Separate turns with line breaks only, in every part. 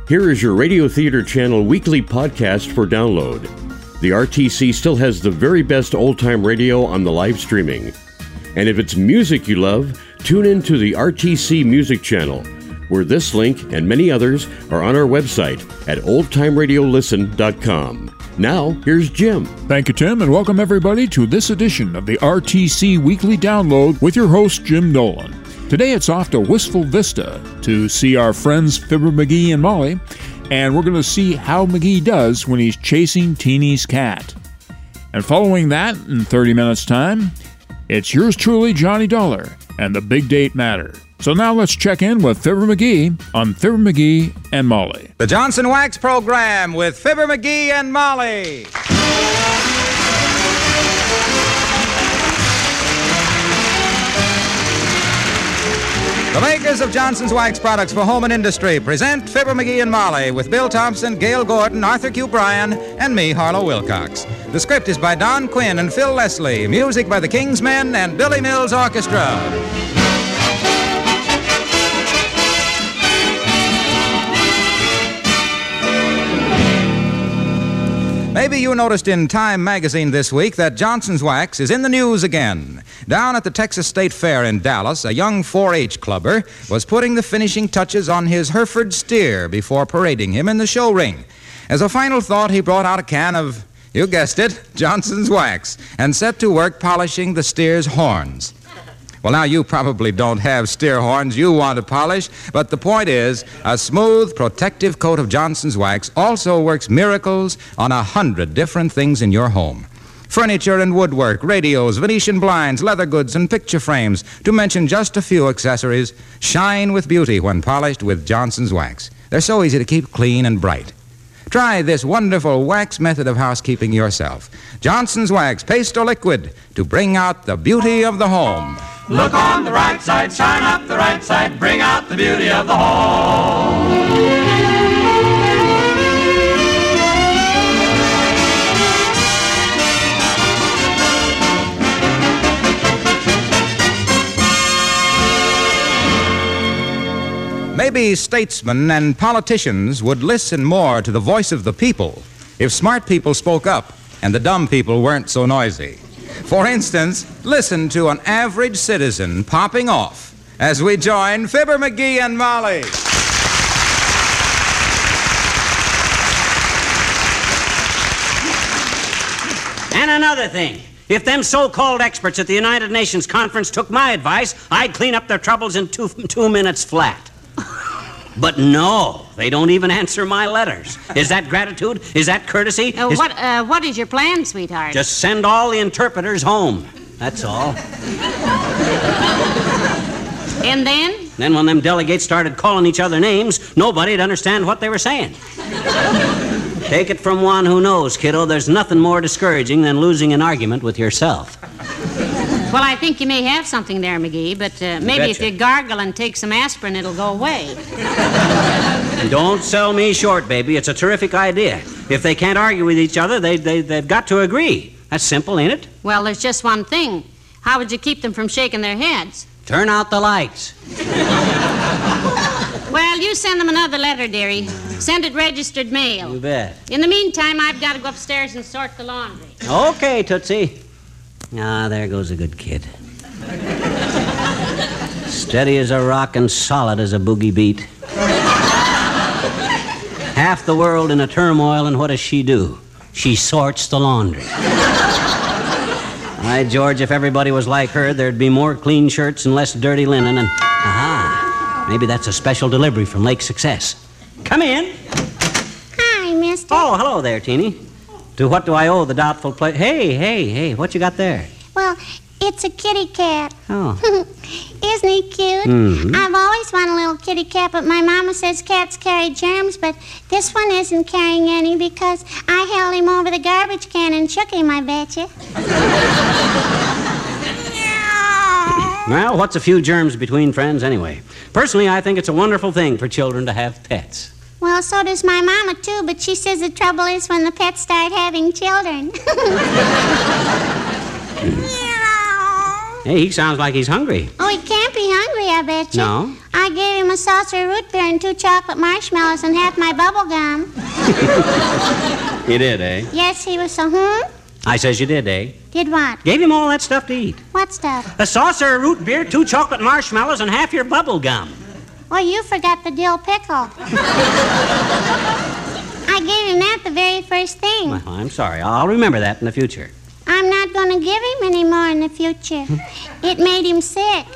Here is your Radio Theater Channel weekly podcast for download. The RTC still has the very best old-time radio on the live streaming. And if it's music you love, tune in to the RTC Music Channel, where this link and many others are on our website at oldtimeradiolisten.com. Now, here's Jim.
Thank you, Tim, and welcome everybody to this edition of the RTC Weekly Download with your host, Jim Nolan. Today it's off to Wistful Vista to see our friends Fibber McGee and Molly, and we're going to see how McGee does when he's chasing Teeny's cat. And following that, in 30 minutes' time, it's yours truly, Johnny Dollar, and the Big Date Matter. So now let's check in with Fibber McGee on Fibber McGee and Molly.
The Johnson Wax Program with Fibber McGee and Molly. The makers of Johnson's Wax products for home and industry present Fibber McGee and Molly with Bill Thompson, Gail Gordon, Arthur Q. Bryan, and me, Harlow Wilcox. The script is by Don Quinn and Phil Leslie. Music by the King's Men and Billy Mills Orchestra. Maybe you noticed in Time magazine this week that Johnson's Wax is in the news again. Down at the Texas State Fair in Dallas, a young 4-H clubber was putting the finishing touches on his Hereford steer before parading him in the show ring. As a final thought, he brought out a can of, you guessed it, Johnson's Wax, and set to work polishing the steer's horns. Well, now, you probably don't have steer horns you want to polish, but the point is, a smooth, protective coat of Johnson's Wax also works miracles on 100 different things in your home. Furniture and woodwork, radios, Venetian blinds, leather goods, and picture frames, to mention just a few accessories, shine with beauty when polished with Johnson's Wax. They're so easy to keep clean and bright. Try this wonderful wax method of housekeeping yourself. Johnson's Wax, paste or liquid, to bring out the beauty of the home.
Look on the right side, shine up the right side, bring out the beauty of the home.
Maybe statesmen and politicians would listen more to the voice of the people if smart people spoke up and the dumb people weren't so noisy. For instance, listen to an average citizen popping off as we join Fibber McGee and Molly.
And another thing, if them so-called experts at the United Nations Conference took my advice, I'd clean up their troubles in two minutes flat. But no, they don't even answer my letters. Is that gratitude? Is that courtesy?
What is your plan, sweetheart?
Just send all the interpreters home. That's all.
And then?
Then when them delegates started calling each other names, nobody'd understand what they were saying. Take it from one who knows, kiddo, there's nothing more discouraging than losing an argument with yourself.
Well, I think you may have something there, McGee, but maybe if you gargle and take some aspirin, it'll go away.
Don't sell me short, baby. It's a terrific idea. If they can't argue with each other, they've got to agree. That's simple, ain't it?
Well, there's just one thing. How would you keep them from shaking their heads?
Turn out the lights.
Well, you send them another letter, dearie. Send it registered mail.
You bet.
In the meantime, I've got to go upstairs and sort the laundry.
Okay, Tootsie. Ah, there goes a good kid. Steady as a rock and solid as a boogie beat. Half the world in a turmoil, and what does she do? She sorts the laundry. By George, if everybody was like her, there'd be more clean shirts and less dirty linen, and... Aha! Maybe that's a special delivery from Lake Success. Come in.
Hi, mister.
Oh, hello there, Teeny. To what do I owe the doubtful play? Hey, what you got there?
Well, it's a kitty cat.
Oh.
Isn't he cute?
Mm-hmm.
I've always wanted a little kitty cat, but my mama says cats carry germs, but this one isn't carrying any because I held him over the garbage can and shook him, I betcha.
Well, what's a few germs between friends anyway? Personally, I think it's a wonderful thing for children to have pets.
Well, so does my mama, too, but she says the trouble is when the pets start having children.
Hey, he sounds like he's hungry.
Oh, he can't be hungry, I bet you.
No?
I gave him a saucer of root beer and 2 chocolate marshmallows and half my bubble gum.
You did, eh?
Yes, he was so,
I says you did, eh?
Did what?
Gave him all that stuff to eat.
What stuff?
A saucer of root beer, 2 chocolate marshmallows, and half your bubble gum.
Well, you forgot the dill pickle. I gave him that the very first thing.
Well, I'm sorry. I'll remember that in the future.
I'm not going to give him any more in the future. It made him sick.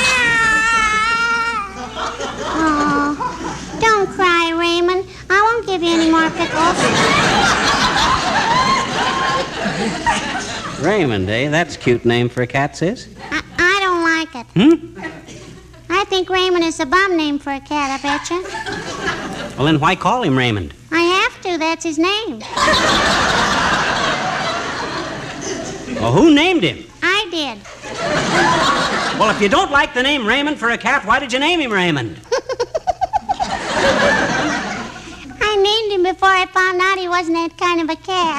Oh, don't cry, Raymond. I won't give you any more pickles.
Raymond, eh? That's a cute name for a cat, sis.
I don't like it. I think Raymond is a bum name for a cat, I betcha.
Well, then why call him Raymond?
I have to. That's his name.
Well, who named him?
I did.
Well, if you don't like the name Raymond for a cat, why did you name him Raymond?
I named him before I found out he wasn't that kind of a cat.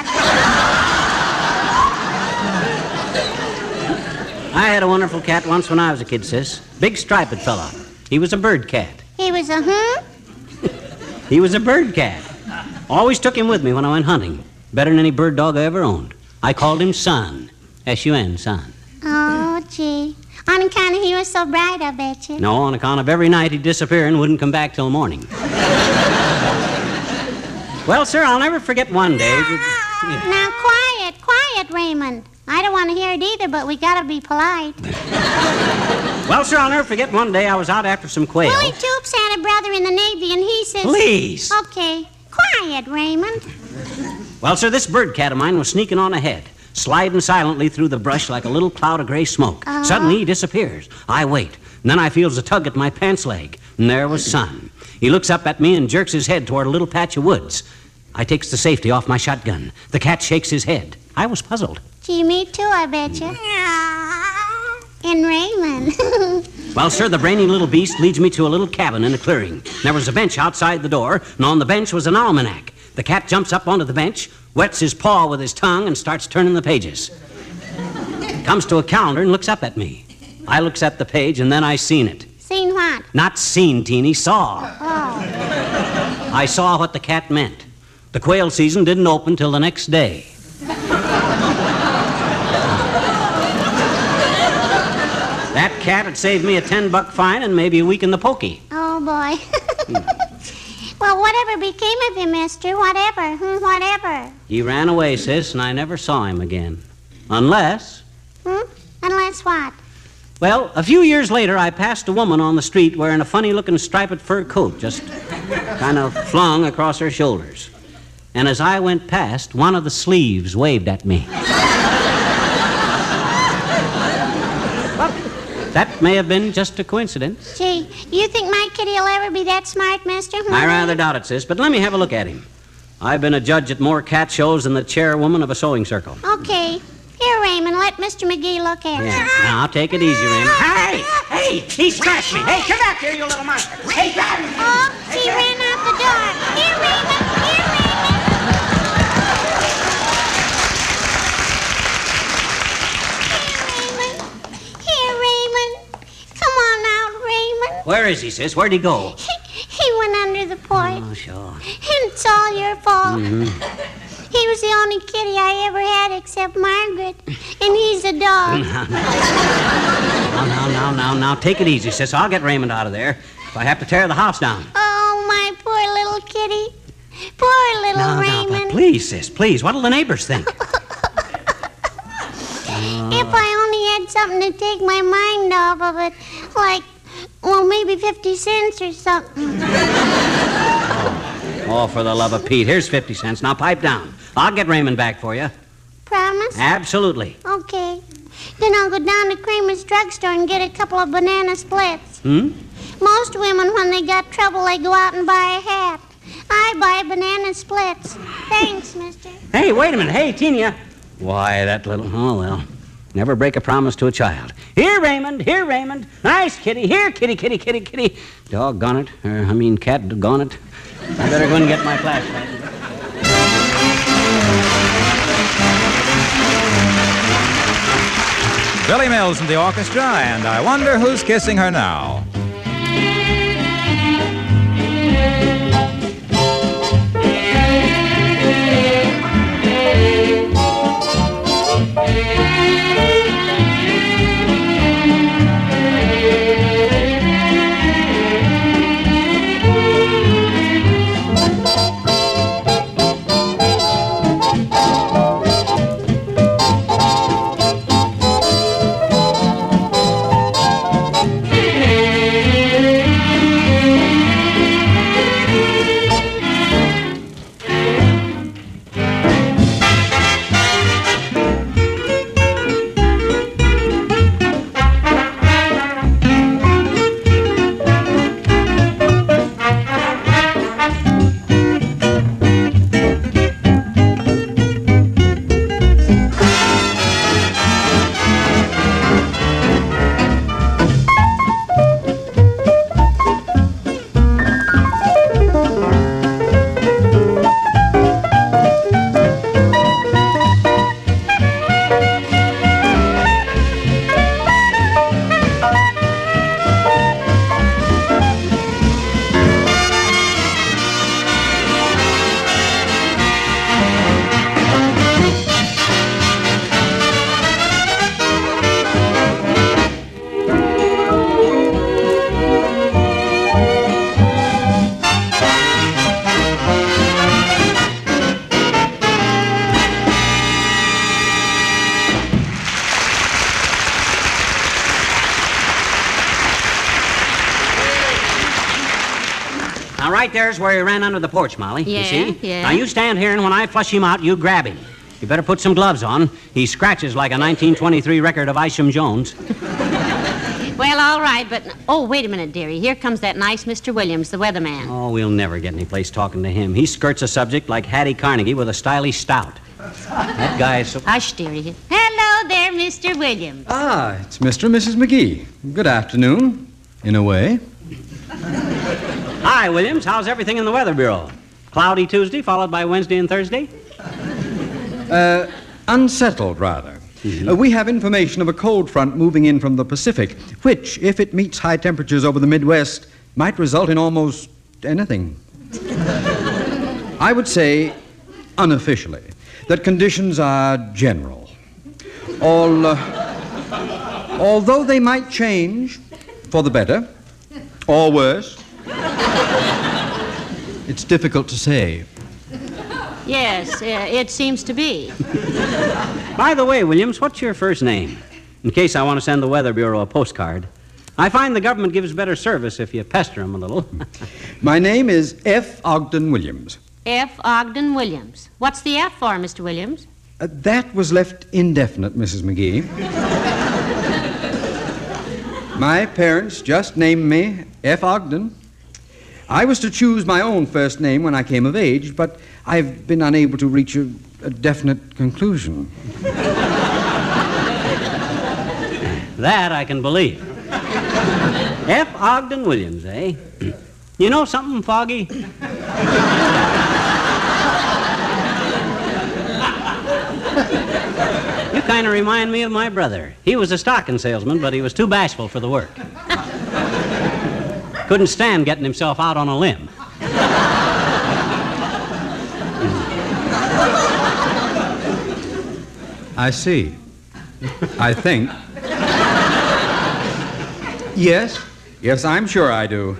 I had a wonderful cat once when I was a kid, sis. Big striped fella. He was a bird cat.
He was a
He was a bird cat. Always took him with me when I went hunting. Better than any bird dog I ever owned. I called him Sun. S-U-N, Sun.
Oh, gee. On account of he was so bright, I bet you.
No, on account of every night he'd disappear and wouldn't come back till morning. Well, sir, I'll never forget one day.
Now, quiet, Raymond. I don't want to hear it either, but we gotta be polite.
Well, sir, I'll never forget one day I was out after some quail.
Willie Toops had a brother in the Navy, and he says...
Please.
Okay. Quiet, Raymond.
Well, sir, this bird cat of mine was sneaking on ahead, sliding silently through the brush like a little cloud of gray smoke. Suddenly, he disappears. I wait, and then I feels a tug at my pants leg, and there was Sun. He looks up at me and jerks his head toward a little patch of woods. I takes the safety off my shotgun. The cat shakes his head. I was puzzled.
Gee, me too, I bet you. And Raymond.
Well, sir, the brainy little beast leads me to a little cabin in a clearing. There was a bench outside the door, and on the bench was an almanac. The cat jumps up onto the bench, wets his paw with his tongue, and starts turning the pages. Comes to a calendar and looks up at me. I looks at the page, and then I seen it.
Seen what?
Not seen, Teeny, saw.
Oh.
I saw what the cat meant. The quail season didn't open till the next day. That cat had saved me a $10 fine and maybe a week in the pokey.
Oh, boy. Well, whatever became of him, mister? Whatever. Whatever.
He ran away, sis, and I never saw him again. Unless...
Unless what?
Well, a few years later, I passed a woman on the street wearing a funny-looking striped fur coat, just kind of flung across her shoulders. And as I went past, one of the sleeves waved at me. But that may have been just a coincidence.
Gee, you think my kitty will ever be that smart, mister?
I rather doubt it, sis, but let me have a look at him. I've been a judge at more cat shows than the chairwoman of a sewing circle.
Okay. Here, Raymond, let Mr. McGee look at it.
Now, take it easy, Raymond. Hey, he scratched me. Hey, come back here, you little monster. Hey, grab him.
Oh, he ran out the door. Here, Raymond. Come on out, Raymond.
Where is he, sis? Where'd he go?
He went under the porch.
Oh, sure.
And it's all your fault. He was the only kitty I ever had except Margaret. And he's a dog.
Now, take it easy, sis. I'll get Raymond out of there if I have to tear the house down.
Oh, my poor little kitty. Poor little Raymond.
Now, please, sis, please. What'll the neighbors think?
If I only had something to take my mind off of it, like, well, maybe 50 cents or something.
Oh, for the love of Pete. Here's 50 cents. Now pipe down. I'll get Raymond back for you.
Promise?
Absolutely.
Okay. Then I'll go down to Kramer's drugstore and get a couple of banana splits. Most women, when they got trouble, they go out and buy a hat. I buy banana splits. Thanks, mister.
Hey, wait a minute. Hey, Teenia. Why, that little... Oh, well. Never break a promise to a child. Here, Raymond. Here, Raymond. Nice kitty. Here, kitty, kitty, kitty, kitty. Doggone it. Cat, doggone it. I better go and get my flashlight.
Billy Mills and the orchestra, and I wonder who's kissing her now.
Now, right there's where he ran under the porch, Molly.
Yeah,
you see?
yeah.
Now, you stand here, and when I flush him out, you grab him. You better put some gloves on. He scratches like a 1923 record of Isham Jones.
Well, all right, but... Oh, wait a minute, dearie. Here comes that nice Mr. Williams, the weatherman.
Oh, we'll never get any place talking to him. He skirts a subject like Hattie Carnegie with a stylish stout. That guy is so...
Hush, dearie. Hello there, Mr. Williams.
Ah, it's Mr. and Mrs. McGee. Good afternoon, in a way.
Hi, Williams. How's everything in the Weather Bureau? Cloudy Tuesday, followed by Wednesday and Thursday?
Unsettled, rather. We have information of a cold front moving in from the Pacific, which, if it meets high temperatures over the Midwest, might result in almost anything. I would say, unofficially, that conditions are general. Although they might change for the better or worse, it's difficult to say.
Yes, it seems to be.
By the way, Williams, what's your first name? In case I want to send the Weather Bureau a postcard. I find the government gives better service if you pester them a little.
My name is F. Ogden Williams.
F. Ogden Williams. What's the F for, Mr. Williams?
That was left indefinite, Mrs. McGee. My parents just named me F. Ogden. I was to choose my own first name when I came of age, but I've been unable to reach a definite conclusion.
That I can believe. F. Ogden Williams, eh? You know something, Foggy? You kind of remind me of my brother. He was a stocking salesman, but he was too bashful for the work. Couldn't stand getting himself out on a limb.
I see. I think. Yes, I'm sure I do.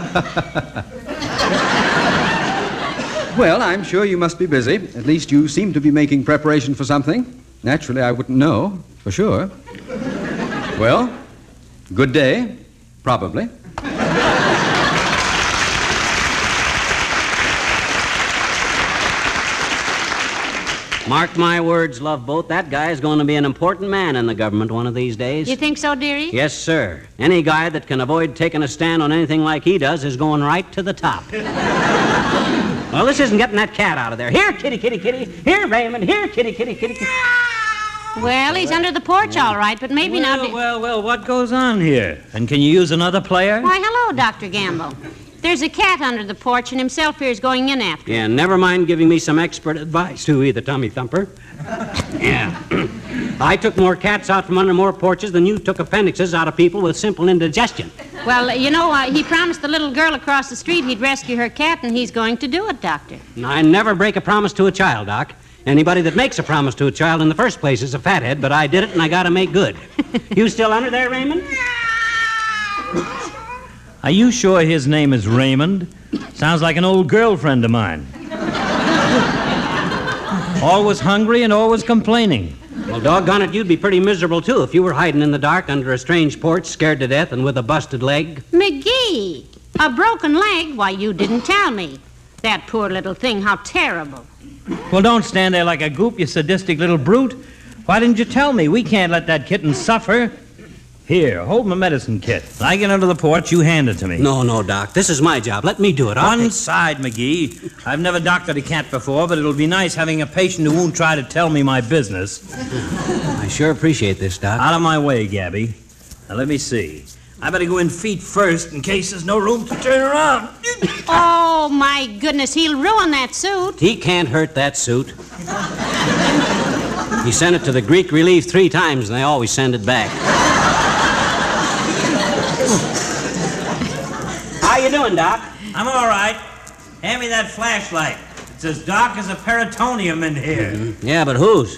Well, I'm sure you must be busy. At least you seem to be making preparation for something. Naturally, I wouldn't know, for sure. Well, good day, probably.
Mark my words, Love Boat, that guy's going to be an important man in the government one of these days.
You think so, dearie?
Yes, sir. Any guy that can avoid taking a stand on anything like he does is going right to the top. Well, this isn't getting that cat out of there. Here, kitty, kitty, kitty. Here, Raymond. Here, kitty, kitty, kitty, kitty.
Well, he's under the porch, all right, but maybe not...
Well, what goes on here? And can you use another player?
Why, hello, Dr. Gamble. There's a cat under the porch, and himself here's going in after
Yeah, never mind giving me some expert advice, too, either, Tummy Thumper. Yeah. I took more cats out from under more porches than you took appendixes out of people with simple indigestion.
Well, he promised the little girl across the street he'd rescue her cat, and he's going to do it, Doctor.
I never break a promise to a child, Doc. Anybody that makes a promise to a child in the first place is a fathead, but I did it, and I gotta make good. You still under there, Raymond?
Are you sure his name is Raymond? Sounds like an old girlfriend of mine. Always hungry and always complaining.
Well, doggone it, you'd be pretty miserable, too, if you were hiding in the dark under a strange porch, scared to death and with a busted leg.
McGee, a broken leg? Why, you didn't tell me. That poor little thing, how terrible.
Well, don't stand there like a goop, you sadistic little brute. Why didn't you tell me? We can't let that kitten suffer. Here, hold my medicine kit. I get under the porch, you hand it to me.
No, Doc. This is my job. Let me do it.
One side, McGee. I've never doctored a cat before, but it'll be nice having a patient who won't try to tell me my business.
I sure appreciate this, Doc.
Out of my way, Gabby. Now, let me see. I better go in feet first in case there's no room to turn around.
Oh, my goodness, he'll ruin that suit.
He can't hurt that suit. He sent it to the Greek Relief 3 times, and they always send it back. How you doing, Doc?
I'm all right. Hand me that flashlight. It's as dark as a peritonium in here.
Mm-hmm. Yeah, but whose?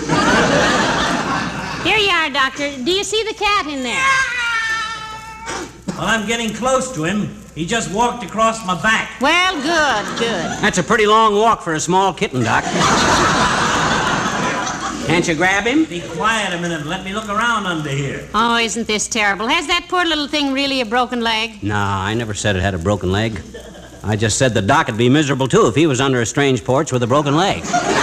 Here you are, Doctor. Do you see the cat in there?
Well, I'm getting close to him. He just walked across my back.
Well, good.
That's a pretty long walk for a small kitten, Doc. Can't you grab him?
Be quiet a minute and let me look around under here.
Oh, isn't this terrible? Has that poor little thing really a broken leg?
No, I never said it had a broken leg. I just said the Doc would be miserable, too, if he was under a strange porch with a broken leg.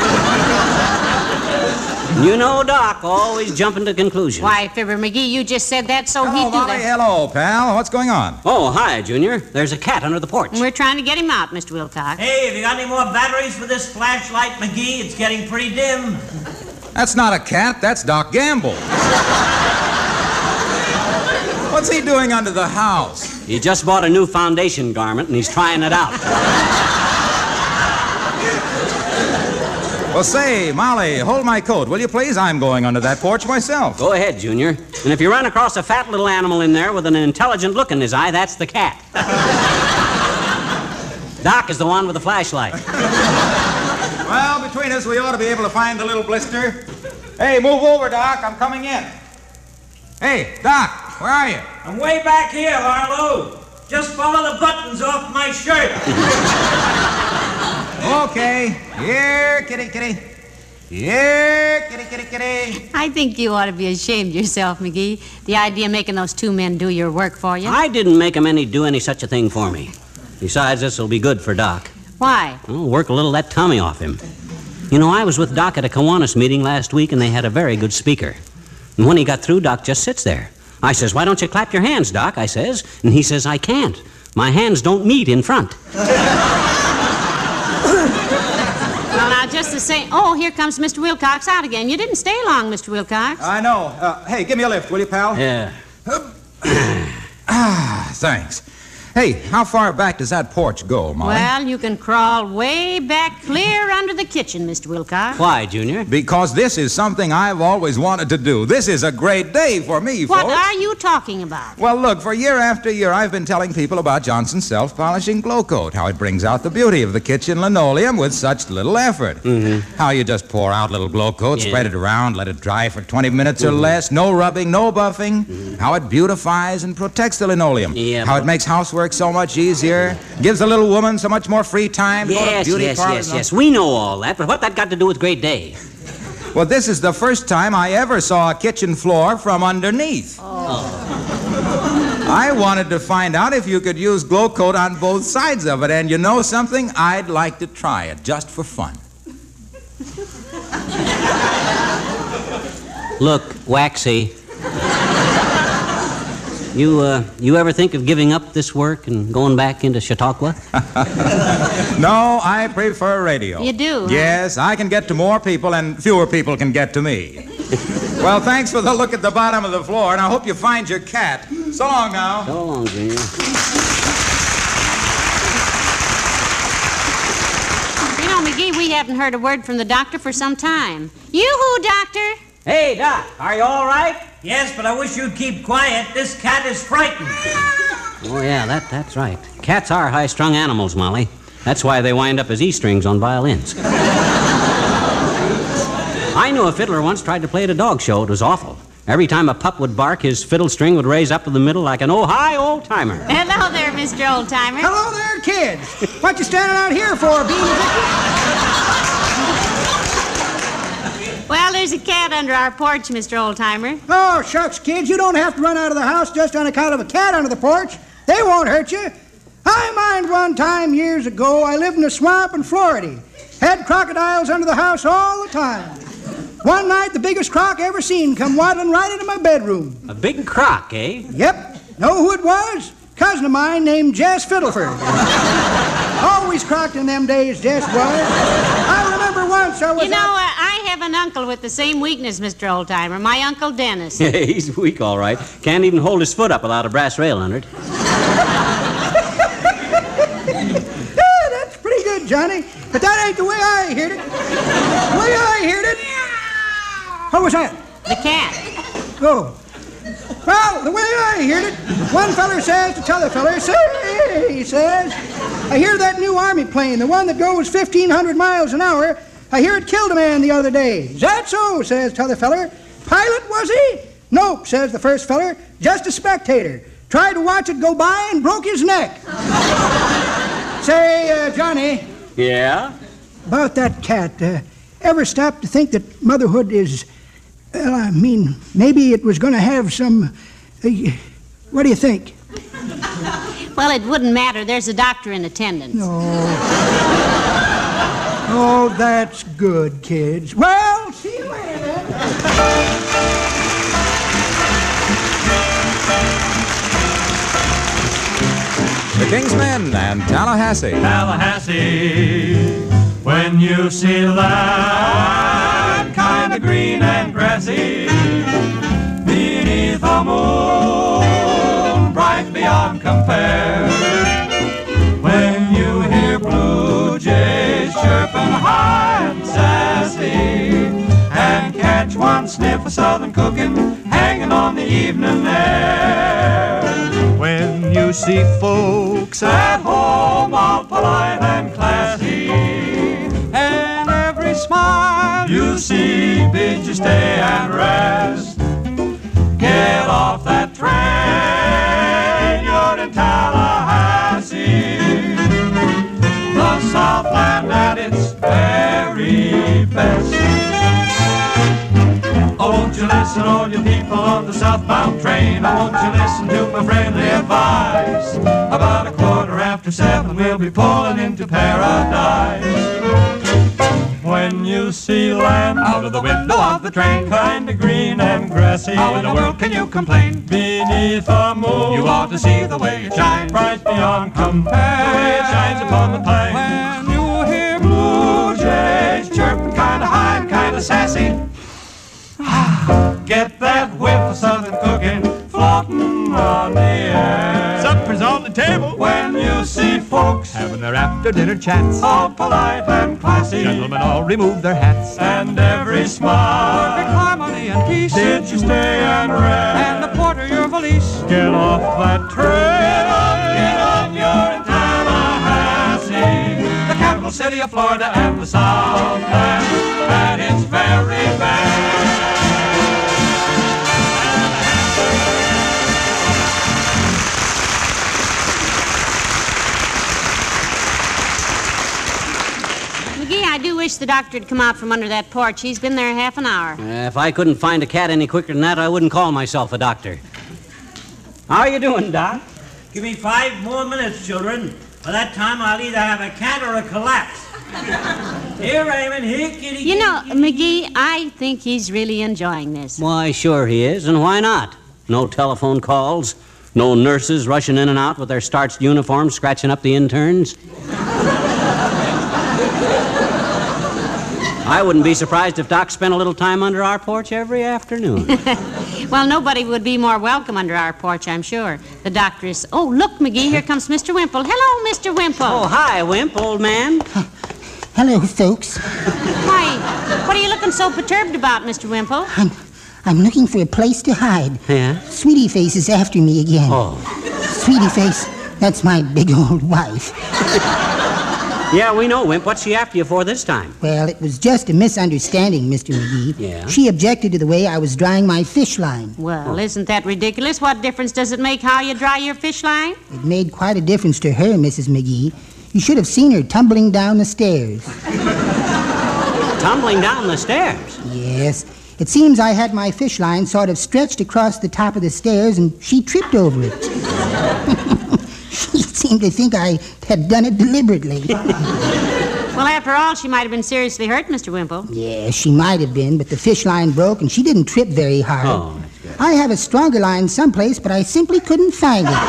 You know Doc, always jumping to conclusions.
Why, Fibber McGee, you just said that so he'd do
Molly,
that.
hello, pal. What's going on?
Oh, hi, Junior. There's a cat under the porch.
We're trying to get him out, Mr. Wilcox.
Hey, have you got any more batteries for this flashlight, McGee? It's getting pretty dim.
That's not a cat. That's Doc Gamble. What's he doing under the house?
He just bought a new foundation garment, and he's trying it out.
Well, say, Molly, hold my coat, will you please? I'm going under that porch myself.
Go ahead, Junior. And if you run across a fat little animal in there with an intelligent look in his eye, that's the cat. Doc is the one with the flashlight.
Well, between us, we ought to be able to find the little blister. Hey, move over, Doc. I'm coming in. Hey, Doc, where are you?
I'm way back here, Harlow. Just follow the buttons off my shirt.
Okay. Here, kitty. Here, kitty.
I think you ought to be ashamed of yourself, McGee. The idea of making those 2 men do your work for you.
I didn't make them do any such a thing for me. Besides, this will be good for Doc.
Why?
Well, work a little of that tummy off him. You know, I was with Doc at a Kiwanis meeting last week, and they had a very good speaker. And when he got through, Doc just sits there. I says, why don't you clap your hands, Doc? I says. And he says, I can't. My hands don't meet in front.
Well, now, just the same... Oh, here comes Mr. Wilcox out again. You didn't stay long, Mr. Wilcox.
I know. Hey, give me a lift, will you, pal?
Yeah.
Thanks. Hey, how far back does that porch go, Molly?
Well, you can crawl way back clear under the kitchen, Mr. Wilcox.
Why, Junior?
Because this is something I've always wanted to do. This is a great day for me,
What
folks.
are you talking about?
Well, look, for year after year, I've been telling people about Johnson's self-polishing glow coat, how it brings out the beauty of the kitchen linoleum with such little effort.
Mm-hmm.
How you just pour out little glow coat,
Yeah.
spread it around, let it dry for 20 minutes or less, no rubbing, no buffing. How it beautifies and protects the linoleum.
Yeah,
how
but-
it makes housework so much easier, gives the little woman so much more free time to go to beauty parlors.
Yes. We know all that, but what that got to do with Great Day?
Well, this is the first time I ever saw a kitchen floor from underneath. I wanted to find out if you could use glow coat on both sides of it, and you know something? I'd like to try it, just for fun.
Look, Waxy. You ever think of giving up this work and going back into Chautauqua?
No, I prefer radio.
You do, huh?
Yes, I can get to more people and fewer people can get to me. Well, thanks for the look at the bottom of the floor, and I hope you find your cat. So long now.
So long, Junior.
we haven't heard a word from the doctor for some time. Yoo-hoo, Doctor.
Hey, Doc, are you all right?
Yes, but I wish you'd keep quiet. This cat is frightened.
Oh, yeah, that's right. Cats are high-strung animals, Molly. That's why they wind up as E-strings on violins. I knew a fiddler once tried to play at a dog show. It was awful. Every time a pup would bark, his fiddle string would raise up to the middle like an oh-hi old-timer.
Hello there, Mr. Old-Timer.
Hello there, kids. What you standing out here for, Bean Vicky?
Well, there's a cat under our porch, Mr. Old-Timer.
Oh, shucks, kids. You don't have to run out of the house just on account of a cat under the porch. They won't hurt you. I mind one time years ago, I lived in a swamp in Florida. Had crocodiles under the house all the time. One night, the biggest croc I ever seen come waddling right into my bedroom.
A big croc, eh?
Yep. Know who it was? Cousin of mine named Jess Fiddleford. Always crocked in them days, Jess was. I remember once I was...
You know, I have an uncle with the same weakness, Mr. Old-Timer. My Uncle Dennis.
Yeah, he's weak, all right. Can't even hold his foot up without a brass rail under it.
That's pretty good, Johnny. But that ain't the way I heard it. The way I heard it... What was that?
The cat.
Oh. Well, the way I heard it, one feller says to t'other feller, say, he says, I hear that new Army plane, the one that goes 1,500 miles an hour, I hear it killed a man the other day. Is that so, says t'other feller. Pilot, was he? Nope, says the first feller, just a spectator. Tried to watch it go by and broke his neck. Say, Johnny.
Yeah?
About that cat, ever stop to think that motherhood is... Well, I mean, maybe it was going to have some... what do you think?
Well, it wouldn't matter. There's a doctor in attendance.
No. Oh, that's good, kids. Well, see you later, then.
The King's Men and Tallahassee.
Tallahassee, when you see land kind of green and grassy beneath a moon bright beyond compare, when you hear blue jays chirping high and sassy and catch one sniff of southern cooking hanging on the evening air, when you see folks at home all polite and classy, and every smile you see bids you stay and rest, get off that train, you're in Tallahassee, the Southland at its very best. Oh, won't you listen, all you people on the southbound train? Oh, won't you listen to my friendly advice? About 7:15, we'll be pulling into paradise. When you see land out of the window of the train, kind of green and grassy, how in the world can you complain? Beneath the moon, you ought to see the way it shines, bright beyond compare, the way it shines upon the plain. When you hear blue jays chirping kind of high and kind of sassy, get that whiff of southern cooking floating on the air.
Supper's on the table
when you see folks
having their after-dinner chats,
all polite and classy.
Gentlemen all remove their hats,
and every smile
perfect harmony and peace.
Did you stay and rest?
And the porter your valise.
Get off that train. Get up, you're in Tallahassee, the capital city of Florida and the Southland at its very best.
McGee, I do wish the doctor had come out from under that porch. He's been there half an hour.
If I couldn't find a cat any quicker than that, I wouldn't call myself a doctor. How are you doing, Doc?
Give me 5 more minutes, children. By that time, I'll either have a cat or a collapse. Here, Raymond, here, kitty.
You know, McGee, I think he's really enjoying this.
Why, sure he is, and why not? No telephone calls, no nurses rushing in and out with their starched uniforms scratching up the interns. I wouldn't be surprised if Doc spent a little time under our porch every afternoon.
Well, nobody would be more welcome under our porch, I'm sure. The doctor is... Oh, look, McGee, here comes Mr. Wimple. Hello, Mr. Wimple.
Oh, hi, Wimp, old man.
Hello, folks.
Why, what are you looking so perturbed about, Mr. Wimple?
I'm looking for a place to hide.
Yeah?
Sweetie Face is after me again.
Oh.
Sweetie Face, that's my big old wife.
Yeah, we know, Wimp. What's she after you for this time?
Well, it was just a misunderstanding, Mr. McGee.
Yeah?
She objected to the way I was drying my fish line.
Well, isn't that ridiculous? What difference does it make how you dry your fish line?
It made quite a difference to her, Mrs. McGee. You should have seen her tumbling down the stairs.
Tumbling down the stairs?
Yes. It seems I had my fish line sort of stretched across the top of the stairs, and she tripped over it. She seemed to think I had done it deliberately.
Well, after all, she might have been seriously hurt, Mr. Wimple.
Yeah, she might have been, but the fish line broke, and she didn't trip very hard.
Oh, that's good.
I have a stronger line someplace, but I simply couldn't find it.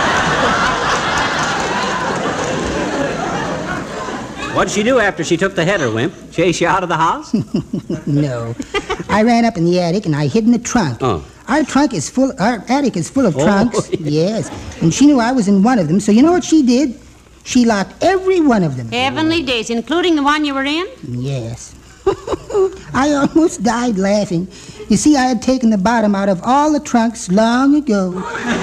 What'd she do after she took the header, Wimp? Chase you out of the house?
No. I ran up in the attic and I hid in the trunk.
Oh.
Our attic is full of trunks. Yes. And she knew I was in one of them, so you know what she did? She locked every one of them.
Heavenly days, including the one you were in?
Yes. I almost died laughing. You see, I had taken the bottom out of all the trunks long ago.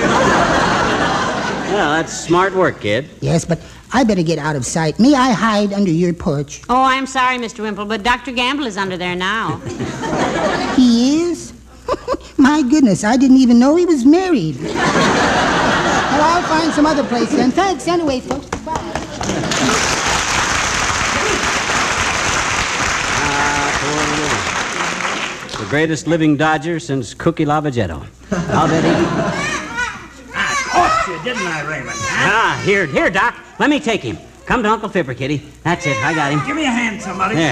Well, that's smart work, kid.
Yes, but I better get out of sight. May I hide under your porch?
Oh, I'm sorry, Mr. Wimple, but Dr. Gamble is under there now.
He is? My goodness, I didn't even know he was married. Well, I'll find some other place then. Thanks anyway, folks. Bye.
The greatest living Dodger since Cookie Lavagetto. I'll bet he...
I caught you, didn't I, Raymond? Huh?
Here, Doc. Let me take him. Come to Uncle Fibber, Kitty. That's it. I got him.
Give me a hand, somebody.
There.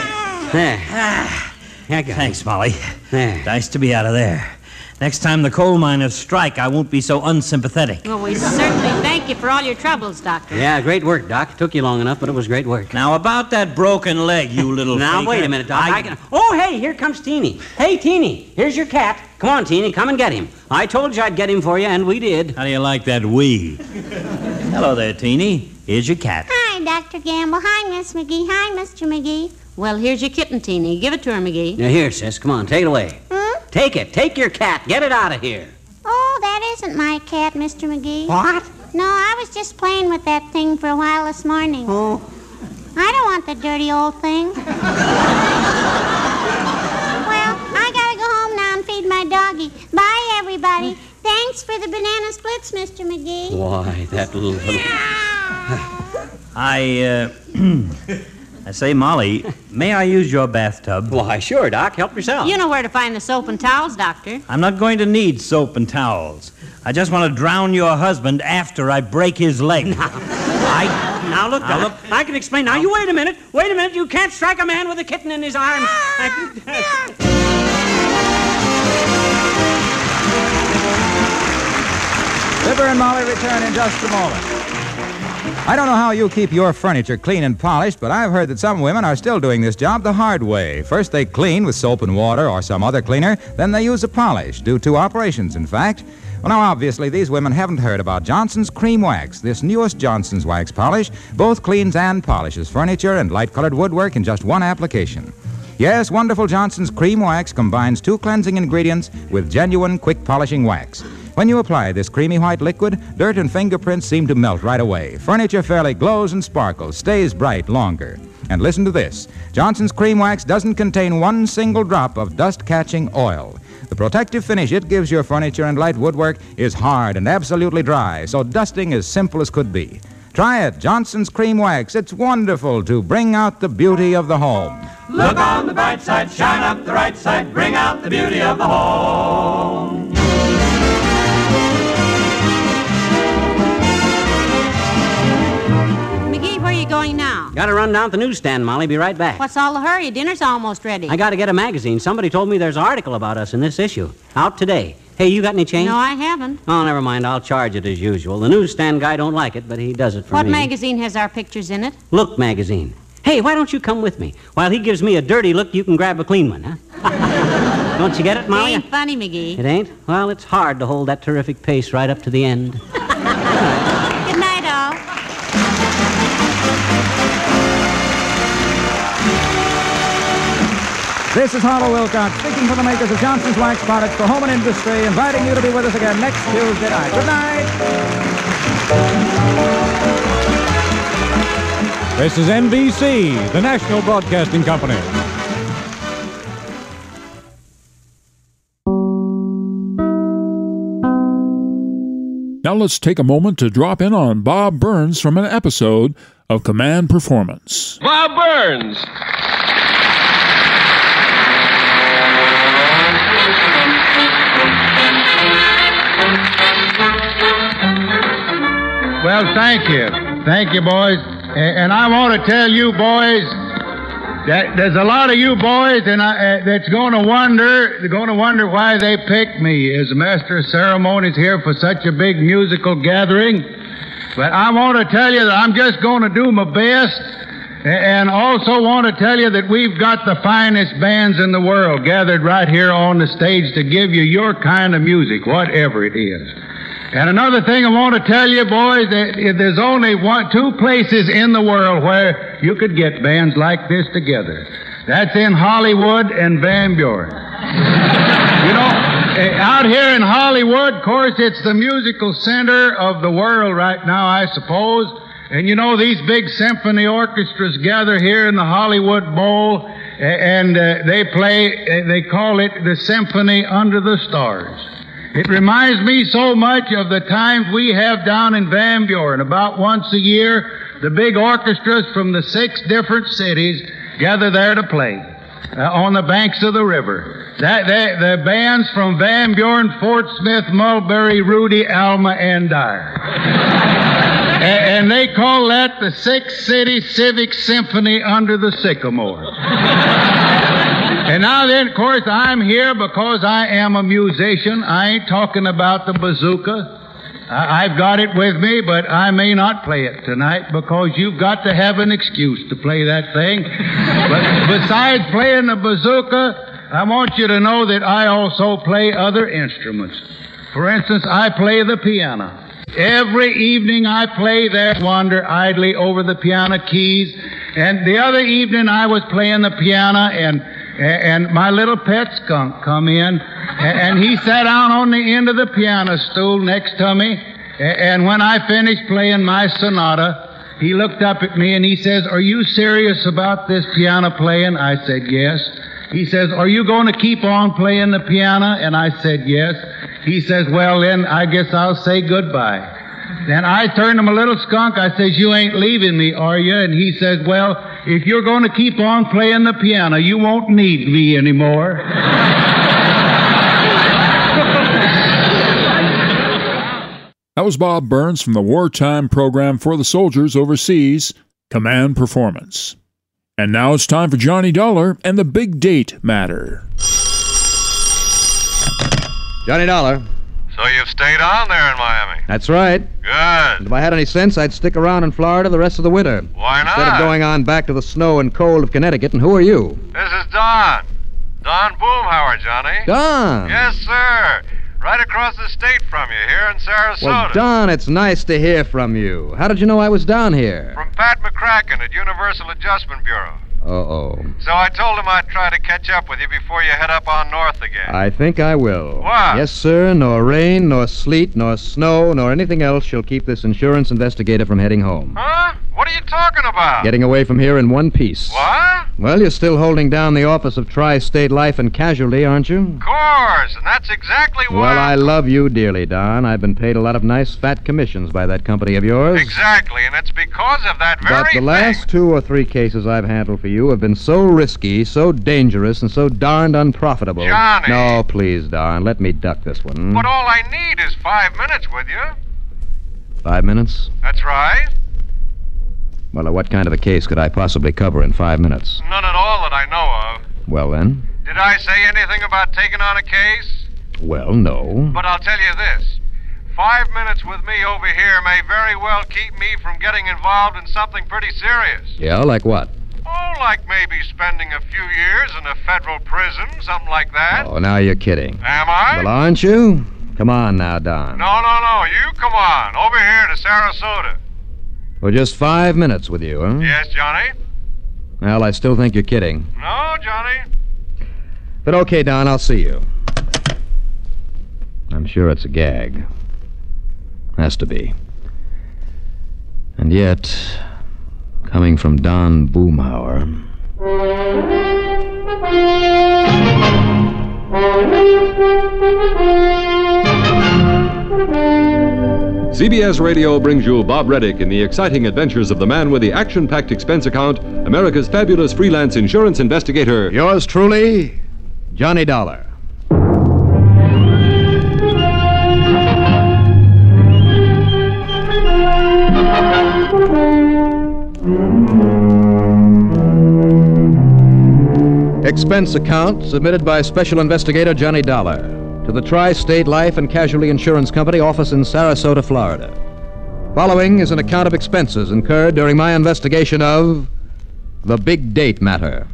I got
Thanks,
him.
Molly.
There.
Nice to be out of there. Next time the coal miners strike, I won't be so unsympathetic.
Well, we certainly thank you for all your troubles, Doctor.
Yeah, great work, Doc. Took you long enough, but it was great work.
Now, about that broken leg, you little
Now,
faker.
wait a minute, Doc. Oh, hey, here comes Teeny. Hey, Teeny, here's your cat. Come on, Teeny, come and get him. I told you I'd get him for you, and we did.
How do you like that wee? Hello there, Teeny. Here's your cat.
Hi, Dr. Gamble. Hi, Miss McGee. Hi, Mr. McGee.
Well, here's your kitten, Teeny. Give it to her, McGee.
Now, here, sis. Come on, take it away. Take it. Take your cat. Get it out of here.
Oh, that isn't my cat, Mr. McGee.
What?
No, I was just playing with that thing for a while this morning.
Oh.
I don't want the dirty old thing. Well, I gotta go home now and feed my doggy. Bye, everybody. Thanks for the banana splits, Mr. McGee.
Why, that little...
I say, Molly, may I use your bathtub?
Why, sure, Doc. Help yourself.
You know where to find the soap and towels, Doctor.
I'm not going to need soap and towels. I just want to drown your husband after I break his leg.
Now, look, Doc. I can explain. Now, you wait a minute. Wait a minute. You can't strike a man with a kitten in his arms.
Fibber and Molly return in just a moment. I don't know how you keep your furniture clean and polished, but I've heard that some women are still doing this job the hard way. First they clean with soap and water or some other cleaner, then they use a polish, do 2 operations, in fact. Well, now, obviously, these women haven't heard about Johnson's Cream Wax, this newest Johnson's Wax polish. Both cleans and polishes furniture and light-colored woodwork in just 1 application. Yes, wonderful Johnson's Cream Wax combines 2 cleansing ingredients with genuine quick polishing wax. When you apply this creamy white liquid, dirt and fingerprints seem to melt right away. Furniture fairly glows and sparkles, stays bright longer. And listen to this. Johnson's Cream Wax doesn't contain 1 single drop of dust-catching oil. The protective finish it gives your furniture and light woodwork is hard and absolutely dry, so dusting is simple as could be. Try it, Johnson's Cream Wax. It's wonderful to bring out the beauty of the home.
Look on the bright side, shine up the right side, bring out the beauty of the home.
McGee, where are you going now?
Gotta run down to the newsstand, Molly. Be right back.
What's all the hurry? Dinner's almost ready.
I gotta get a magazine. Somebody told me there's an article about us in this issue. Out today. Hey, you got any change?
No, I haven't.
Oh, never mind. I'll charge it as usual. The newsstand guy don't like it, but he does it for
What
me.
magazine has our pictures in it?
Look magazine. Hey, why don't you come with me? While he gives me a dirty look, you can grab a clean one, huh? Don't you get it, Molly?
It ain't funny, McGee.
It ain't? Well, it's hard to hold that terrific pace right up to the end.
Good night, all.
This is Harlow Wilcox, speaking for the makers of Johnson's Wax Products for Home and Industry, inviting you to be with us again next Tuesday night. Good night.
This is NBC, the National Broadcasting Company.
Now let's take a moment to drop in on Bob Burns from an episode of Command Performance.
Bob Burns!
Well, thank you. Thank you, boys. And I want to tell you, boys, that there's a lot of you boys that's going to wonder why they picked me as master of ceremonies here for such a big musical gathering. But I want to tell you that I'm just going to do my best, and also want to tell you that we've got the finest bands in the world gathered right here on the stage to give you your kind of music, whatever it is. And another thing I want to tell you, boys, that there's only two places in the world where you could get bands like this together. That's in Hollywood and Van Buren. You know, out here in Hollywood, of course, it's the musical center of the world right now, I suppose. And you know, these big symphony orchestras gather here in the Hollywood Bowl, and they call it the Symphony Under the Stars. It reminds me so much of the times we have down in Van Buren. About once a year, the big orchestras from the 6 different cities gather there to play on the banks of the river. The bands from Van Buren, Fort Smith, Mulberry, Rudy, Alma, and Dyer. And they call that the 6-City Civic Symphony Under the Sycamore. And now then, of course, I'm here because I am a musician. I ain't talking about the bazooka. I've got it with me, but I may not play it tonight because you've got to have an excuse to play that thing. But besides playing the bazooka, I want you to know that I also play other instruments. For instance, I play the piano. Every evening I play there, wander idly over the piano keys. And the other evening I was playing the piano, and my little pet skunk come in, and he sat down on the end of the piano stool next to me, and when I finished playing my sonata, he looked up at me and he says, "Are you serious about this piano playing?" I said, "Yes." He says, "Are you going to keep on playing the piano?" And I said, "Yes." He says, "Well, then, I guess I'll say goodbye." Then I turned to my little skunk. I says, "You ain't leaving me, are you?" And he says, "Well, if you're going to keep on playing the piano, you won't need me anymore."
That was Bob Burns from the wartime program for the soldiers overseas, Command Performance. And now it's time for Johnny Dollar and the big date matter.
Johnny Dollar.
So you've stayed on there in Miami?
That's right.
Good.
And if I had any sense, I'd stick around in Florida the rest of the winter.
Why not?
Instead of going on back to the snow and cold of Connecticut. And who are you?
This is Don. Don Boomhauer, Johnny.
Don?
Yes, sir. Right across the state from you, here in Sarasota.
Well, Don, it's nice to hear from you. How did you know I was down here?
From Pat McCracken at Universal Adjustment Bureau.
Uh-oh.
So I told him I'd try to catch up with you before you head up on north again.
I think I will.
What?
Yes, sir. Nor rain, nor sleet, nor snow, nor anything else shall keep this insurance investigator from heading home.
Huh? What are you talking about?
Getting away from here in one piece.
What?
Well, you're still holding down the office of Tri-State Life and Casualty, aren't you?
Of course, and that's exactly why...
Well, I love you dearly, Don. I've been paid a lot of nice fat commissions by that company of yours.
Exactly, and it's because of that very
But the last 2 or 3 cases I've handled for you have been so risky, so dangerous, and so darned unprofitable.
Johnny!
No, please, Don. Let me duck this one.
But all I need is 5 minutes with you.
5 minutes?
That's right.
Well, what kind of a case could I possibly cover in 5 minutes?
None at all that I know of.
Well, then?
Did I say anything about taking on a case?
Well, no.
But I'll tell you this. 5 minutes with me over here may very well keep me from getting involved in something pretty serious.
Yeah, like what?
Oh, like maybe spending a few years in a federal prison, something like that.
Oh, now you're kidding.
Am I?
Well, aren't you? Come on now, Don.
No. You come on. Over here to Sarasota.
For just 5 minutes with you, huh?
Yes, Johnny?
Well, I still think you're kidding.
No, Johnny.
But okay, Don, I'll see you. I'm sure it's a gag. Has to be. And yet, coming from Don Boomhauer...
CBS Radio brings you Bob Reddick in the exciting adventures of the man with the action-packed expense account, America's fabulous freelance insurance investigator.
Yours truly, Johnny Dollar. Expense account submitted by Special Investigator Johnny Dollar to the Tri-State Life and Casualty Insurance Company office in Sarasota, Florida. Following is an account of expenses incurred during my investigation of the big date matter.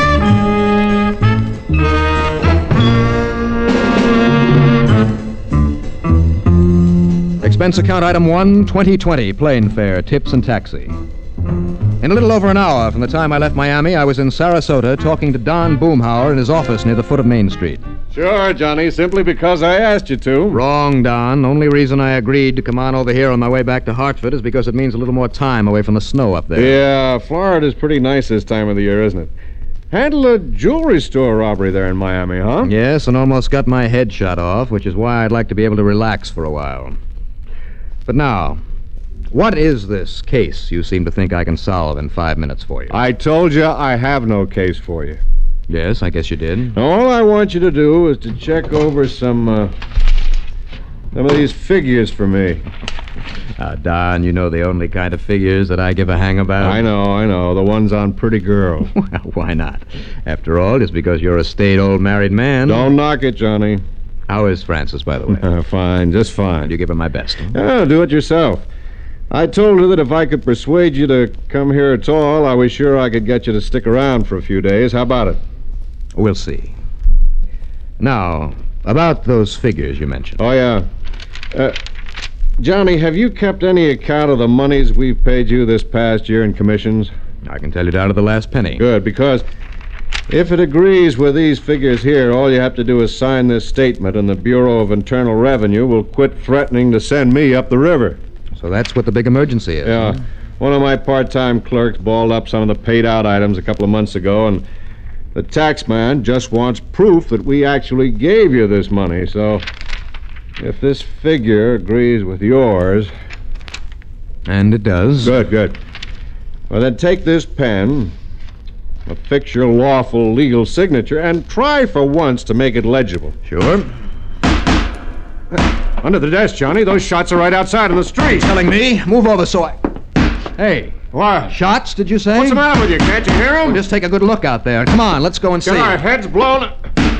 Expense account item 1, 2020, plane fare, tips and taxi. In a little over an hour from the time I left Miami, I was in Sarasota talking to Don Boomhauer in his office near the foot of Main Street.
Sure, Johnny, simply because I asked you to.
Wrong, Don. Only reason I agreed to come on over here on my way back to Hartford is because it means a little more time away from the snow up there.
Yeah, Florida's pretty nice this time of the year, isn't it? Handled a jewelry store robbery there in Miami, huh?
Yes, and almost got my head shot off, which is why I'd like to be able to relax for a while. But now, what is this case you seem to think I can solve in 5 minutes for you?
I told you I have no case for you.
Yes, I guess you did.
All I want you to do is to check over some of these figures for me.
Don, you know the only kind of figures that I give a hang about.
I know. The ones on pretty girls.
Well, why not? After all, just because you're a staid old married man.
Don't knock it, Johnny.
How is Frances, by the way?
Fine, just fine.
You give her my best. Huh?
Oh, do it yourself. I told her that if I could persuade you to come here at all, I was sure I could get you to stick around for a few days. How about it?
We'll see. Now, about those figures you mentioned.
Oh, yeah. Johnny, have you kept any account of the monies we've paid you this past year in commissions?
I can tell you down to the last penny.
Good, because if it agrees with these figures here, all you have to do is sign this statement, and the Bureau of Internal Revenue will quit threatening to send me up the river.
So that's what the big emergency is.
Yeah.
Huh?
One of my part-time clerks balled up some of the paid-out items a couple of months ago, and the tax man just wants proof that we actually gave you this money. So if this figure agrees with yours...
And it does.
Good. Well, then take this pen, affix your lawful legal signature, and try for once to make it legible.
Sure.
Under the desk, Johnny. Those shots are right outside in the street.
Telling me? Move over so I... Hey.
What?
Shots, did you say?
What's the matter with you? Can't you hear them?
Well, just take a good look out there. Come on, let's go and see.
Get our heads blown...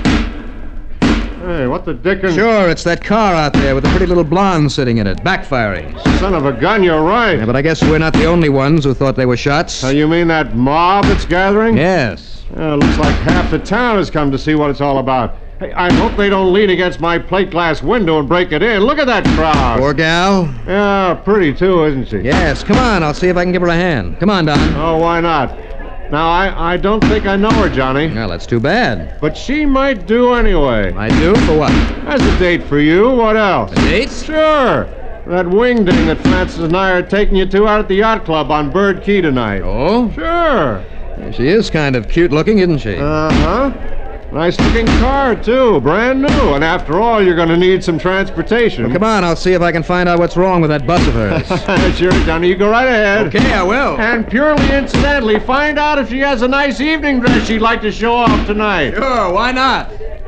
Hey, what the dickens...
Sure, it's that car out there with the pretty little blonde sitting in it, backfiring.
Son of a gun, you're right.
Yeah, but I guess we're not the only ones who thought they were shots.
You mean that mob that's gathering?
Yes.
Looks like half the town has come to see what it's all about. Hey, I hope they don't lean against my plate glass window and break it in. Look at that crowd.
Poor gal.
Yeah, pretty too, isn't she?
Yes, come on, I'll see if I can give her a hand. Come on, Don.
Oh, why not? Now, I don't think I know her, Johnny.
Well, that's too bad.
But she might do anyway.
Might do? For what?
As a date for you. What else?
A date?
Sure. That wingding that Frances and I are taking you to out at the yacht club on Bird Key tonight.
Oh?
Sure.
She is kind of cute looking, isn't she?
Uh-huh. Nice looking car, too. Brand new. And after all, you're going to need some transportation.
Well, come on, I'll see if I can find out what's wrong with that bus of hers.
Sure, Johnny. You go right ahead.
Okay, I will.
And purely incidentally, find out if she has a nice evening dress she'd like to show off tonight.
Sure, why not?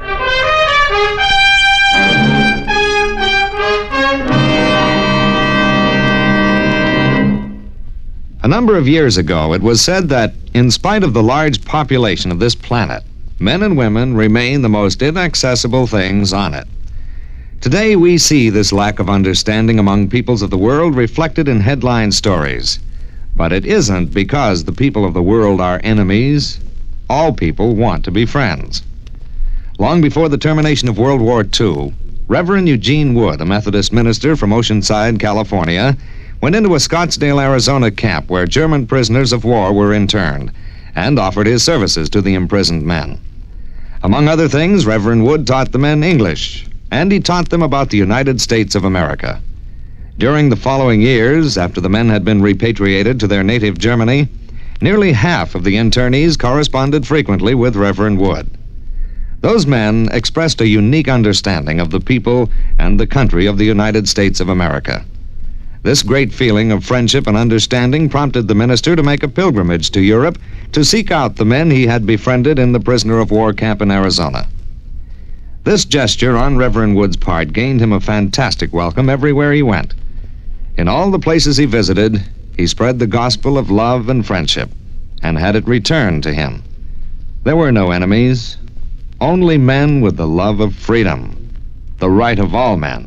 A number of years ago, it was said that, in spite of the large population of this planet, men and women remain the most inaccessible things on it. Today, we see this lack of understanding among peoples of the world reflected in headline stories. But it isn't because the people of the world are enemies. All people want to be friends. Long before the termination of World War II, Reverend Eugene Wood, a Methodist minister from Oceanside, California, went into a Scottsdale, Arizona camp where German prisoners of war were interned and offered his services to the imprisoned men. Among other things, Reverend Wood taught the men English, and he taught them about the United States of America. During the following years, after the men had been repatriated to their native Germany, nearly half of the internees corresponded frequently with Reverend Wood. Those men expressed a unique understanding of the people and the country of the United States of America. This great feeling of friendship and understanding prompted the minister to make a pilgrimage to Europe to seek out the men he had befriended in the prisoner of war camp in Arizona. This gesture on Reverend Wood's part gained him a fantastic welcome everywhere he went. In all the places he visited, he spread the gospel of love and friendship and had it returned to him. There were no enemies, only men with the love of freedom, the right of all men.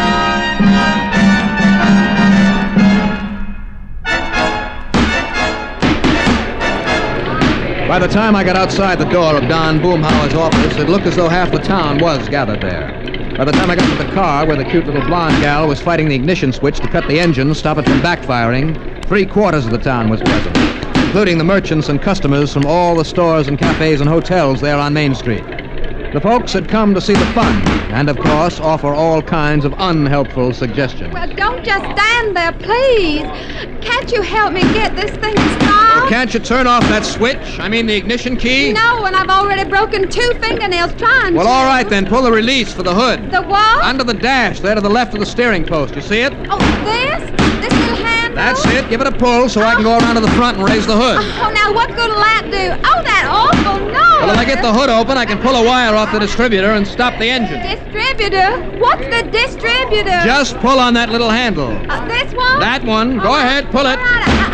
By the time I got outside the door of Don Boomhauer's office, it looked as though half the town was gathered there. By the time I got to the car where the cute little blonde gal was fighting the ignition switch to cut the engine, stop it from backfiring, 3/4 of the town was present, including the merchants and customers from all the stores and cafes and hotels there on Main Street. The folks had come to see the fun and, of course, offer all kinds of unhelpful suggestions.
Well, don't just stand there, please. Can't you help me get this thing started?
Well, can't you turn off that switch? I mean, the ignition key?
No, and I've already broken 2 fingernails trying
Well,
to.
all right, then. Pull the release for the hood.
The what?
Under the dash, there to the left of the steering post. You see it?
Oh, this? This little handle?
That's it. Give it a pull so I can go around to the front and raise the hood.
Oh, now what good'll that do? Oh, that awful noise.
Well, if I get the hood open, I can pull a wire off the distributor and stop the engine.
Distributor? What's the distributor?
Just pull on that little handle.
This one?
That one. Go ahead, pull it.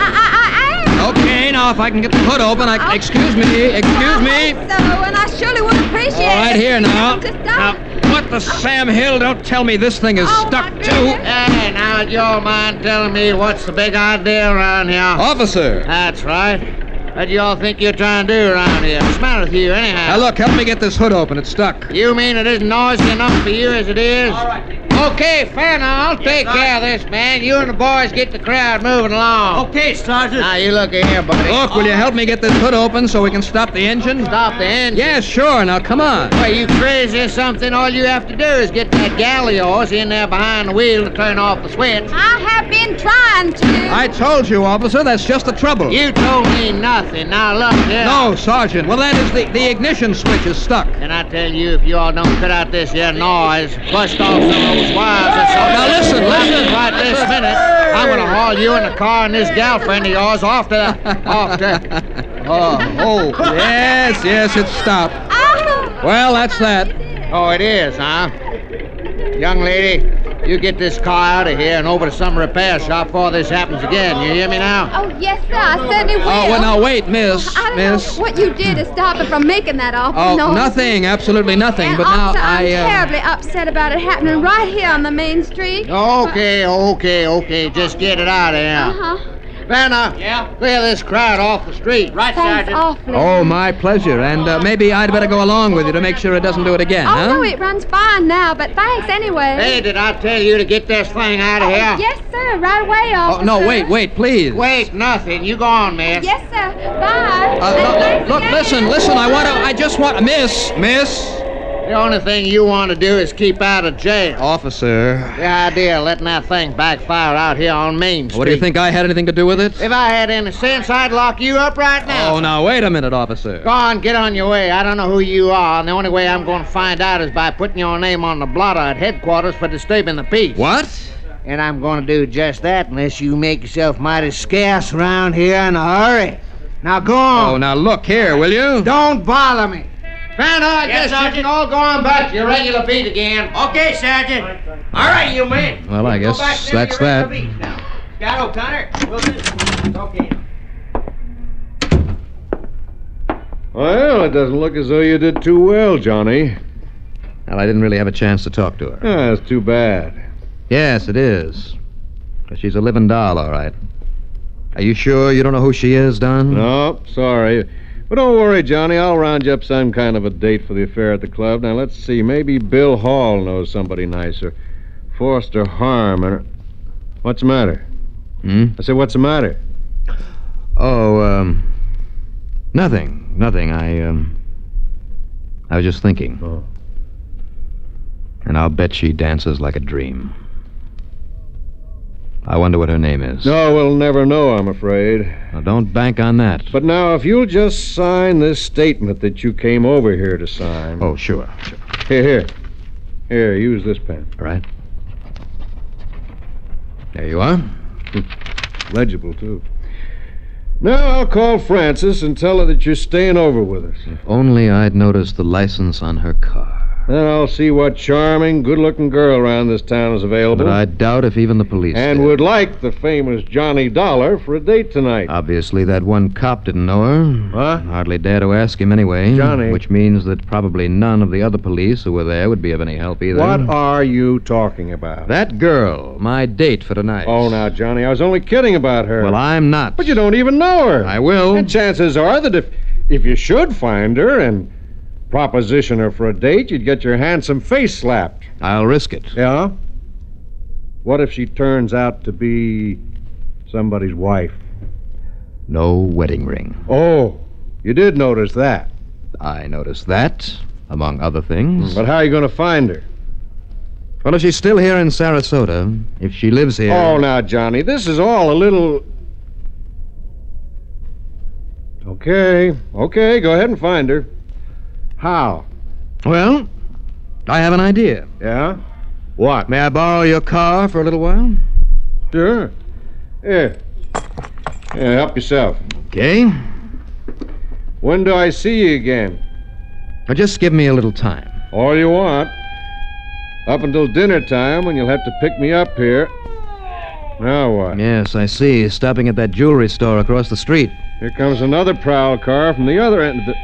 Okay, now if I can get the hood open, excuse me.
So, and I surely would appreciate
All right,
it.
here now.
Now,
what the Sam Hill? Don't tell me this thing is stuck too.
Hey, now, do you mind telling me what's the big idea around here?
Officer.
That's right. What do y'all think you're trying to do around here? What's the matter with you, anyhow?
Now, look, help me get this hood open. It's stuck.
You mean it isn't noisy enough for you as it is?
All right.
Okay, fair now. I'll take care of this, man. You and the boys get the crowd moving along.
Okay, Sergeant.
Now, you look here, buddy.
Look, will you help me get this hood open so we can stop the engine?
Stop the engine?
Yeah, sure. Now, come on.
Well, you crazy or something? All you have to do is get that gal of yours in there behind the wheel to turn off the switch.
I have been trying to.
I told you, officer, that's just the trouble.
You told me nothing. Now, look here.
No, Sergeant. Well, that is the ignition switch is stuck.
And I tell you, if you all don't cut out this here noise, bust off some of those wires and so.
Now, listen.
Right this minute, I'm going to haul you in the car and this girlfriend of yours off to. Yes,
it's stopped. Well, that's that.
Oh, it is, huh? Young lady, you get this car out of here and over to some repair shop before this happens again. You hear me now?
Oh, yes, sir. I certainly will.
Oh, well, now, wait, miss.
I don't know what you did to stop it from making that awful
Oh,
noise.
nothing. Absolutely nothing.
And
But now
also, I'm
I...
terribly upset about it happening right here on the main street.
Okay. Just get it out of here.
Uh-huh.
Vanna, clear this crowd off the street.
Right, Thanks awfully.
Oh, my pleasure. And maybe I'd better go along with you to make sure it doesn't do it again, huh?
No, it runs fine now, but thanks anyway.
Hey, did I tell you to get this thing out of here?
Yes, sir. Right away, officer.
Oh, no, wait, please.
Wait, nothing. You go on, miss.
Yes, sir. Bye.
Look, listen, I just want... Miss.
The only thing you want to do is keep out of jail.
Officer.
The idea of letting that thing backfire out here on Main Street.
What do you think I had anything to do with it?
If I had any sense, I'd lock you up right now.
Oh, now, wait a minute, officer.
Go on, get on your way. I don't know who you are, and the only way I'm going to find out is by putting your name on the blotter at headquarters for disturbing the peace.
What?
And I'm going to do just that unless you make yourself mighty scarce around here in a hurry. Now, go on.
Oh, now, look here, will you?
Don't bother me. Vanna, I
Yes,
guess you
Sergeant.
can all go on back to your regular beat again.
Okay, Sergeant. All right, you men.
Well, I guess
Go back to
that's
your
that.
regular beat now. Scott O'Connor, we'll do it. Okay.
Well, it doesn't look as though you did too well, Johnny.
Well, I didn't really have a chance to talk to her.
Yeah, that's too bad.
Yes, it is. But she's a living doll, all right. Are you sure you don't know who she is, Don?
No, sorry. But don't worry, Johnny. I'll round you up some kind of a date for the affair at the club. Now, let's see. Maybe Bill Hall knows somebody nicer. Forster Harm. What's the matter? I said, what's the matter?
Oh, nothing. I I was just thinking.
Oh.
And I'll bet she dances like a dream. I wonder what her name is.
No, we'll never know, I'm afraid.
Now, don't bank on that.
But now, if you'll just sign this statement that you came over here to sign.
Oh, sure.
Here. Here, use this pen.
All right. There you are.
Legible, too. Now I'll call Frances and tell her that you're staying over with us.
If only I'd noticed the license on her car.
Then I'll see what charming, good-looking girl around this town is available.
But I doubt if even the police
And
did.
would like the famous Johnny Dollar for a date tonight.
Obviously, that one cop didn't know her.
What?
Hardly dare to ask him anyway.
Johnny.
Which means that probably none of the other police who were there would be of any help either.
What are you talking about?
That girl, my date for tonight.
Oh, now, Johnny, I was only kidding about her.
Well, I'm not.
But you don't even know her.
I will.
And chances are that if you should find her and proposition her for a date, you'd get your handsome face slapped.
I'll risk it.
Yeah? What if she turns out to be somebody's wife?
No wedding ring.
Oh, you did notice that.
I noticed that, among other things.
But how are you going to find her?
Well, if she's still here in Sarasota, if she lives here...
Oh, now, Johnny, this is all a little... Okay, go ahead and find her. How?
Well, I have an idea.
Yeah? What?
May I borrow your car for a little while?
Sure. Here. Yeah, help yourself.
Okay.
When do I see you again?
Now, just give me a little time.
All you want. Up until dinner time, when you'll have to pick me up here. Now what?
Yes, I see. Stopping at that jewelry store across the street.
Here comes another prowl car from the other end of the...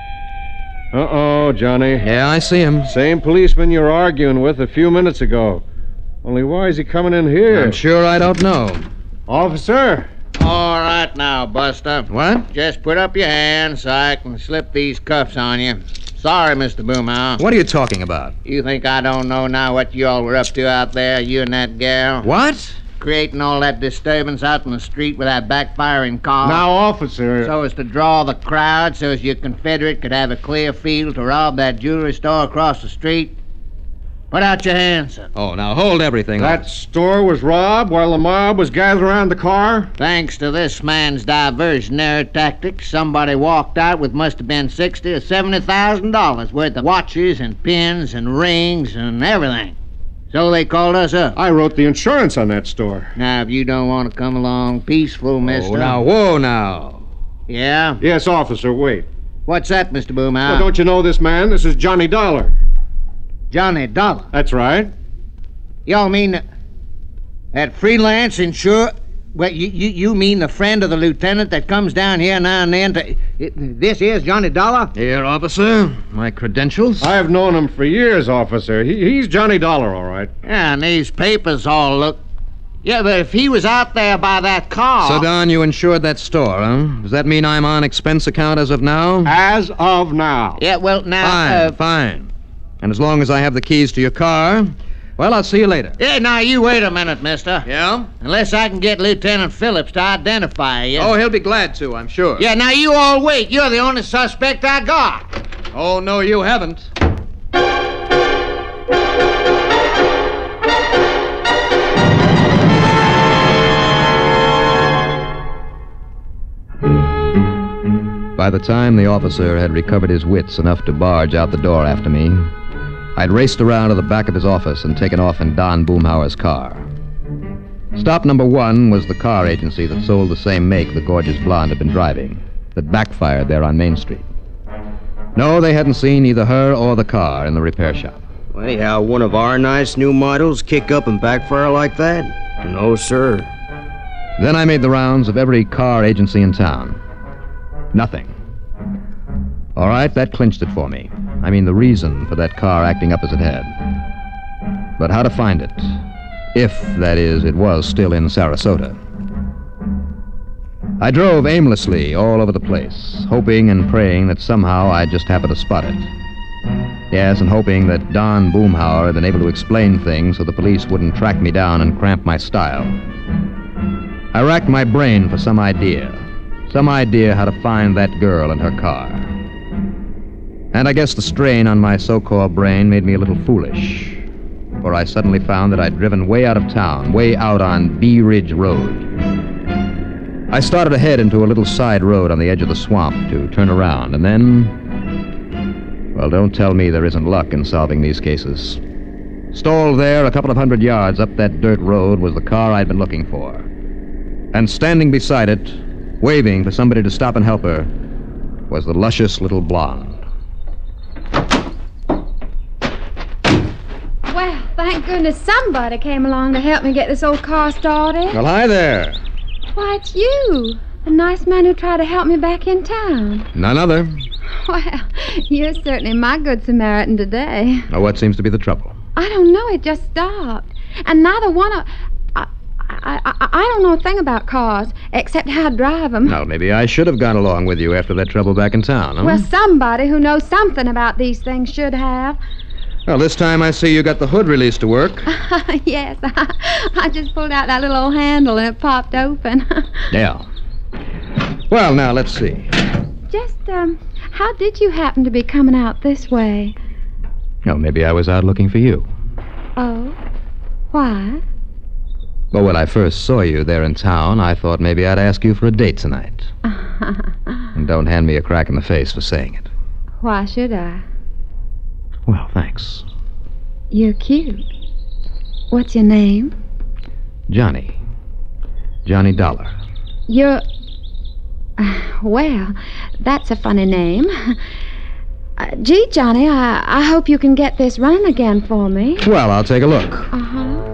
Uh-oh, Johnny.
Yeah, I see him.
Same policeman you were arguing with a few minutes ago. Only why is he coming in here?
I'm sure I don't know.
Officer?
All right now, Buster.
What?
Just put up your hands so I can slip these cuffs on you. Sorry, Mr. Boomhauer.
What are you talking about?
You think I don't know now what you all were up to out there, you and that gal?
What?
Creating all that disturbance out in the street with that backfiring car.
Now, officer...
So as to draw the crowd so as your Confederate could have a clear field to rob that jewelry store across the street? Put out your hands, sir.
Oh, now hold everything.
That store was robbed while the mob was gathered around the car?
Thanks to this man's diversionary tactics, somebody walked out with must have been $60,000 or $70,000 worth of watches and pins and rings and everything. So they called us up.
I wrote the insurance on that store.
Now, if you don't want to come along peaceful, mister...
Oh, now, whoa, now.
Yeah?
Yes, officer, wait.
What's that, Mr. Boomhauer?
Well, don't you know this man? This is Johnny Dollar.
Johnny Dollar?
That's right.
Y'all mean that freelance insure... Well, you mean the friend of the lieutenant that comes down here now and then to... This is Johnny Dollar?
Here, officer. My credentials.
I've known him for years, officer. He's Johnny Dollar, all right.
Yeah, and these papers all look... Yeah, but if he was out there by that car...
So, Don, you insured that store, huh? Does that mean I'm on expense account as of now?
As of now.
Yeah, well, now...
Fine. And as long as I have the keys to your car... Well, I'll see you later.
Yeah, now you wait a minute, mister.
Yeah?
Unless I can get Lieutenant Phillips to identify you.
Oh, he'll be glad to, I'm sure.
Yeah, now you all wait. You're the only suspect I got.
Oh, no, you haven't. By the time the officer had recovered his wits enough to barge out the door after me, I'd raced around to the back of his office and taken off in Don Boomhauer's car. Stop number 1 was the car agency that sold the same make the gorgeous blonde had been driving, that backfired there on Main Street. No, they hadn't seen either her or the car in the repair shop.
Well, anyhow, one of our nice new models kick up and backfire like that? No, sir.
Then I made the rounds of every car agency in town. Nothing. All right, that clinched it for me. I mean, the reason for that car acting up as it had. But how to find it? If, that is, it was still in Sarasota. I drove aimlessly all over the place, hoping and praying that somehow I'd just happen to spot it. Yes, and hoping that Don Boomhauer had been able to explain things so the police wouldn't track me down and cramp my style. I racked my brain for some idea how to find that girl and her car. And I guess the strain on my so-called brain made me a little foolish, for I suddenly found that I'd driven way out of town, way out on Bee Ridge Road. I started ahead into a little side road on the edge of the swamp to turn around, and then... Well, don't tell me there isn't luck in solving these cases. Stalled there a couple of 100 yards up that dirt road was the car I'd been looking for. And standing beside it, waving for somebody to stop and help her, was the luscious little blonde.
Well, thank goodness somebody came along to help me get this old car started.
Well, hi there.
Why, it's you. The nice man who tried to help me back in town.
None other.
Well, you're certainly my good Samaritan today.
Now, what seems to be the trouble?
I don't know. It just stopped. And neither one of... I don't know a thing about cars, except how to drive them.
Well, maybe I should have gone along with you after that trouble back in town, huh?
Well, somebody who knows something about these things should have.
Well, this time I see you got the hood released to work.
Yes, I just pulled out that little old handle and it popped open.
Yeah. Well, now, let's see.
Just, how did you happen to be coming out this way?
Well, maybe I was out looking for you.
Oh? Why?
Well, when I first saw you there in town, I thought maybe I'd ask you for a date tonight. And don't hand me a crack in the face for saying it.
Why should I?
Well, thanks.
You're cute. What's your name?
Johnny. Johnny Dollar.
You're... Well, that's a funny name. Gee, Johnny, I hope you can get this running again for me.
Well, I'll take a look.
Uh-huh.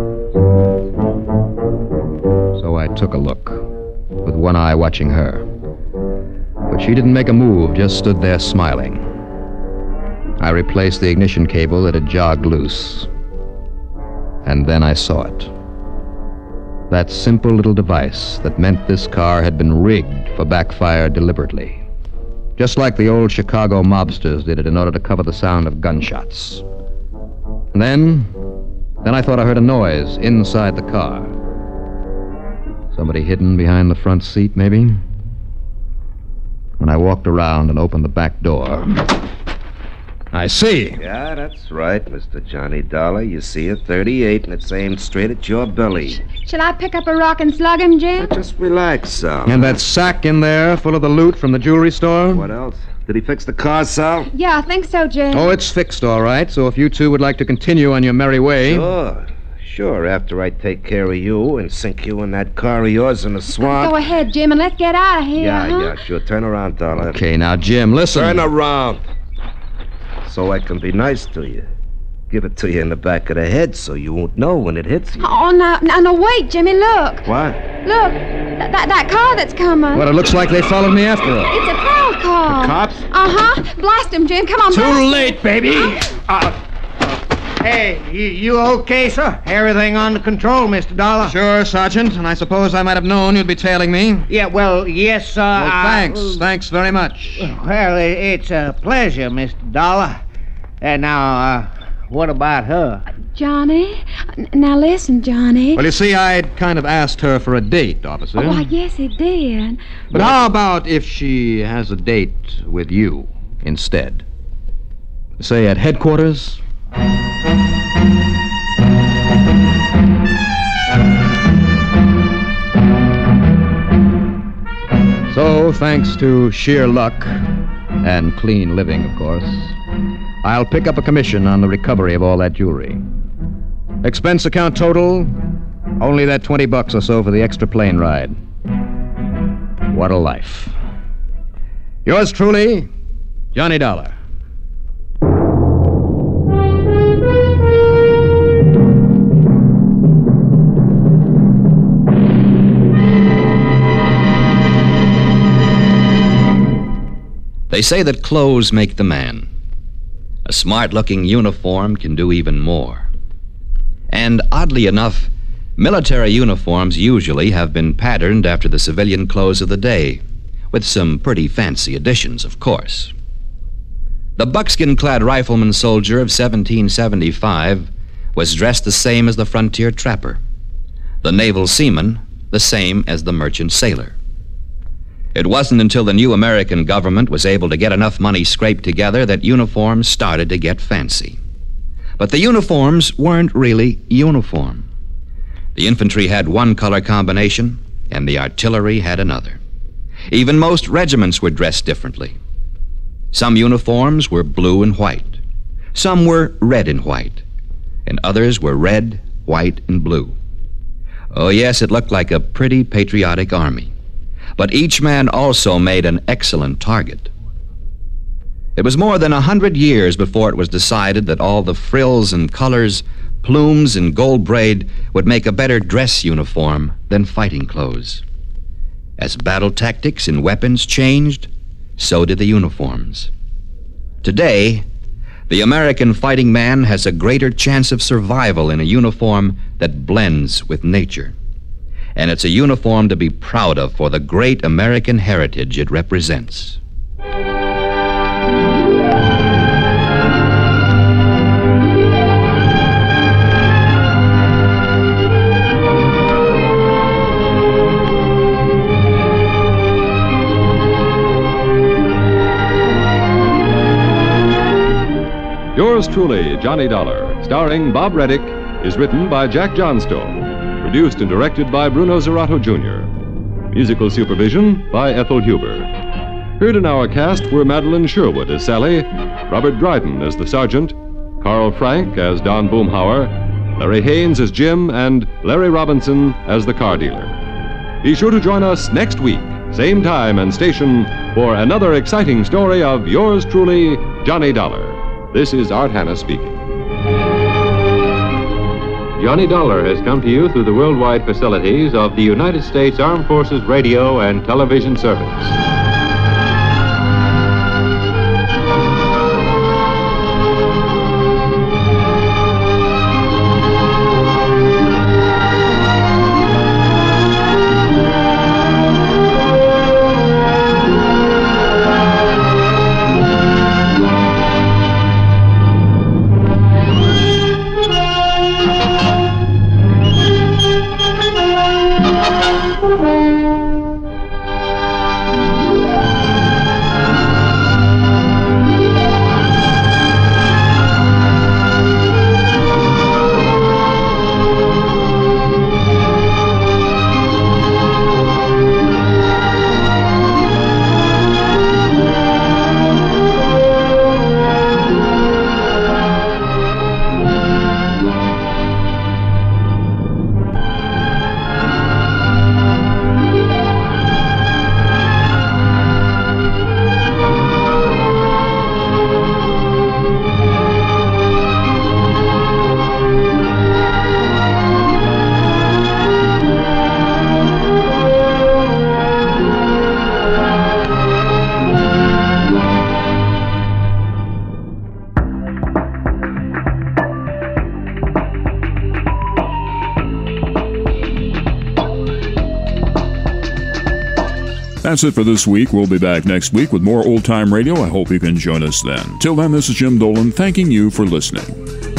So I took a look, with one eye watching her. But she didn't make a move, just stood there smiling. I replaced the ignition cable that had jogged loose. And then I saw it. That simple little device that meant this car had been rigged for backfire deliberately. Just like the old Chicago mobsters did it in order to cover the sound of gunshots. And then I thought I heard a noise inside the car. Somebody hidden behind the front seat, maybe? When I walked around and opened the back door... I see.
Yeah, that's right, Mr. Johnny Dollar. You see a 38 and it's aimed straight at your belly.
Shall I pick up a rock and slug him, Jim?
Just relax, Sal.
And that sack in there full of the loot from the jewelry store?
What else? Did he fix the car, Sal?
Yeah, I think so, Jim.
Oh, it's fixed, all right. So if you two would like to continue on your merry way...
Sure, after I take care of you and sink you in that car of yours in the swamp.
Go ahead, Jim, and let's get out of here,
Yeah, sure. Turn around, Dollar.
Okay, now, Jim, listen.
Turn around. So I can be nice to you. Give it to you in the back of the head so you won't know when it hits you.
Oh, no, wait, Jimmy, look.
What?
Look, that car that's coming.
Well, it looks like they followed me after all.
It's a prowl car.
The cops?
Uh-huh. Blast him, Jim. Come on,
Too late, baby.
Hey, you okay, sir? Everything under control, Mr. Dollar?
Sure, Sergeant, and I suppose I might have known you'd be tailing me.
Yeah, well, yes, sir.
Well, thanks. Thanks very much.
Well, it's a pleasure, Mr. Dollar. And now, what about her?
Johnny? Now listen, Johnny.
Well, you see, I'd kind of asked her for a date, officer.
Oh, why, yes, he did.
But how about if she has a date with you instead? Say at headquarters? So, thanks to sheer luck and clean living, of course, I'll pick up a commission on the recovery of all that jewelry. Expense account total, only that $20 or so for the extra plane ride. What a life. Yours truly, Johnny Dollar.
They say that clothes make the man. A smart-looking uniform can do even more. And oddly enough, military uniforms usually have been patterned after the civilian clothes of the day, with some pretty fancy additions, of course. The buckskin-clad rifleman soldier of 1775 was dressed the same as the frontier trapper. The naval seaman, the same as the merchant sailor. It wasn't until the new American government was able to get enough money scraped together that uniforms started to get fancy. But the uniforms weren't really uniform. The infantry had one color combination, and the artillery had another. Even most regiments were dressed differently. Some uniforms were blue and white. Some were red and white. And others were red, white, and blue. Oh, yes, it looked like a pretty patriotic army. But each man also made an excellent target. It was more than 100 years before it was decided that all the frills and colors, plumes and gold braid would make a better dress uniform than fighting clothes. As battle tactics and weapons changed, so did the uniforms. Today, the American fighting man has a greater chance of survival in a uniform that blends with nature. And it's a uniform to be proud of for the great American heritage it represents.
Yours truly, Johnny Dollar, starring Bob Reddick, is written by Jack Johnstone. Produced and directed by Bruno Zerato, Jr. Musical supervision by Ethel Huber. Heard in our cast were Madeline Sherwood as Sally, Robert Dryden as the Sergeant, Carl Frank as Don Boomhauer, Larry Haynes as Jim, and Larry Robinson as the car dealer. Be sure to join us next week, same time and station, for another exciting story of yours truly, Johnny Dollar. This is Art Hanna speaking.
Johnny Dollar has come to you through the worldwide facilities of the United States Armed Forces Radio and Television Service.
That's it for this week. We'll be back next week with more old-time radio. I hope you can join us then. Till then, this is Jim Dolan thanking you for listening.